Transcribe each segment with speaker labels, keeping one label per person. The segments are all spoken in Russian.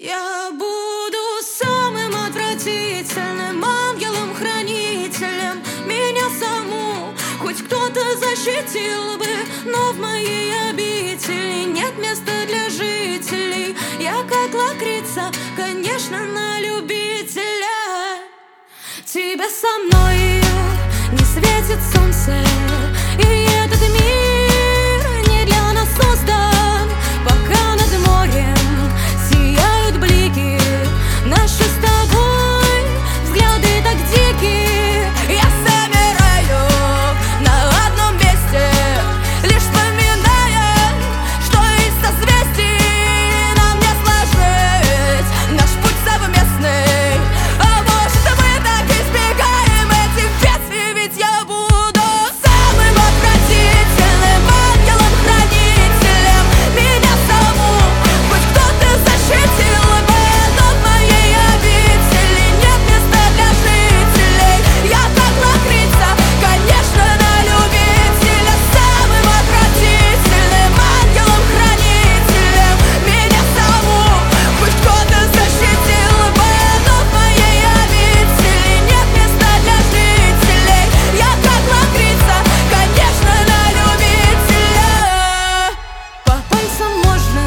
Speaker 1: Я буду самым отвратительным ангелом-хранителем. Меня саму хоть кто-то защитил бы, но в моей обители нет места для жителей. Я как лакрица, конечно, на любителя. Тебя со мной не светит солнце, и этот мир не для нас создан. Пока над морем сияют блики, наши с тобой взгляды так дикие. Я замираю на одном месте, лишь вспоминая, что из созвездий нам не сложить наш путь совместный. А может, мы так избегаем этих бедствий, ведь я буду самым отвратительным ангелом-хранителем. Меня саму хоть кто-то защитил бы, но в моей обители нет места для жителей. Я как лакрица, конечно, на любителя. Самым отвратительным ангелом-хранителем. Меня саму хоть кто-то защитил бы, но в моей обители нет места для жителей. Я как лакрица, конечно, на любителя. По пальцам можно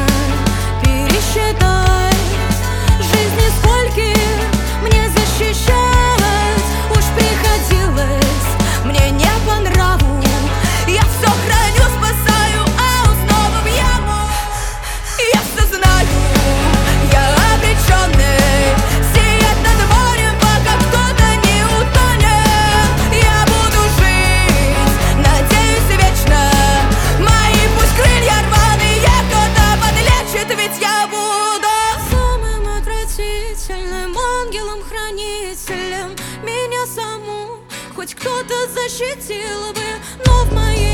Speaker 1: пересчитать жизни, скольких мне защищать. Уж приходилось мне не по нраву. Я все храню, спасаю, а снова в яму. Я все знаю, я обреченный сиять над морем, пока кто-то не утонет. Я буду жить, надеюсь, вечно. Мои пусть крылья рваные кто-то подлечит, ведь я буду самым отвратительным ангелом-хранителем. Меня саму хоть кто-то защитил бы, но в моей